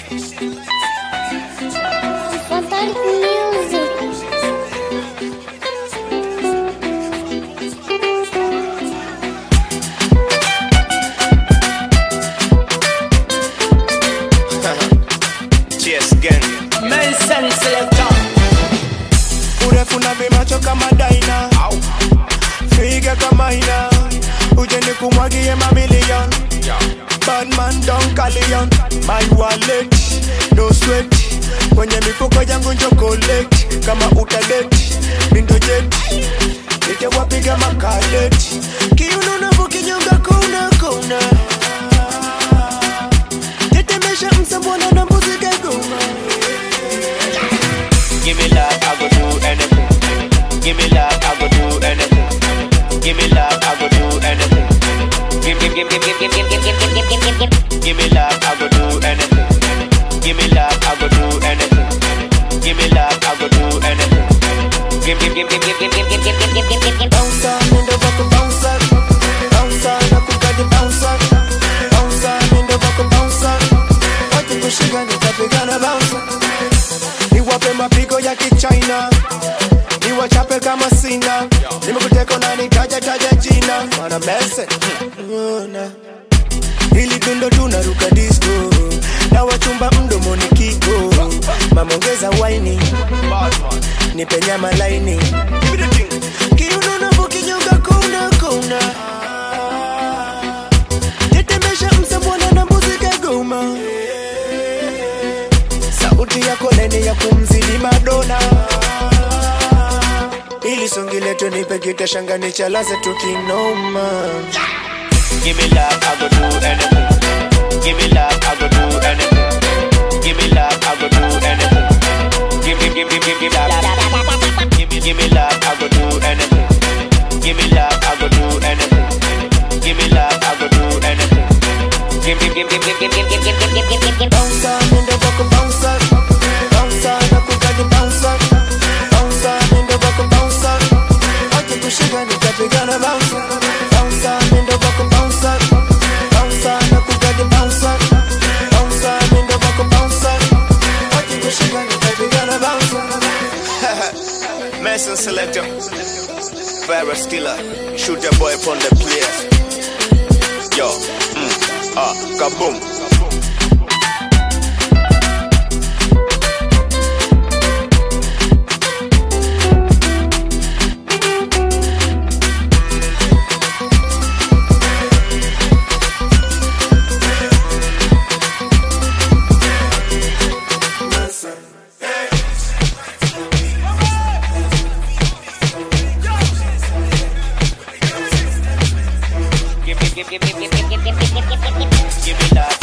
Fantastic music. Cheers again. Nelson Selector. Urefu na vimacho kama Daina, figa kama ina, uje nikumwagie mamilion. Bad man don't callion, my wallet, no sweat. Kwenye mifuko yangu njo collect, kama utadate, mindo jet. Nite wapiga makadet, kiuno na bukinyonga kona kona. Tetemesha msambwana na muzika goma. Give me love, I go do anything. Give me love, I go do anything. Give me love, I go do anything. Give me love, I go do anything. Give me love, I go do anything. Give me love, I go do anything. Bounce on in the buckle, bounce on. Bounce on, I could get the bounce on. Bounce on in the buckle, bounce on. Watu kushika nitapigana bounce on. Niwape mapigo ya kichina, niwachape kama sina. Nimekuteka na nitaja jina. Wana mese hili dundo tunaruka disco, na wachumba mdomo ni kiko. Mama ongeza waini, nipe nyama laini. Kiuno na bukinyonga kona kona. Tetemesha msambwana na muzika goma. Sauti yako nene ya kumzidi Madonna. Ili songi letu nipe kita shanga nichalaze tukinoma. Give me love, I go do anything. Give me love, I go do anything. Give me love, I go do anything. Give me love. Give me love, I go do anything. Give me love, I go do anything. Give me love, I go do anything. Bounce on in the buckle, bounce on. Bounce on, I could get the bounce on. Bounce on in the buckle, bounce on. Watu kushika nitapigana bounce on. Bounce on in the buckle, bounce on. Bounce on, I could get the bounce on. Bounce on in the buckle, bounce on. Watu kushika nitapigana bounce on. Nelson Selector, virus killer, shoot your boy upon the place. Yo, kaboom. Give me love.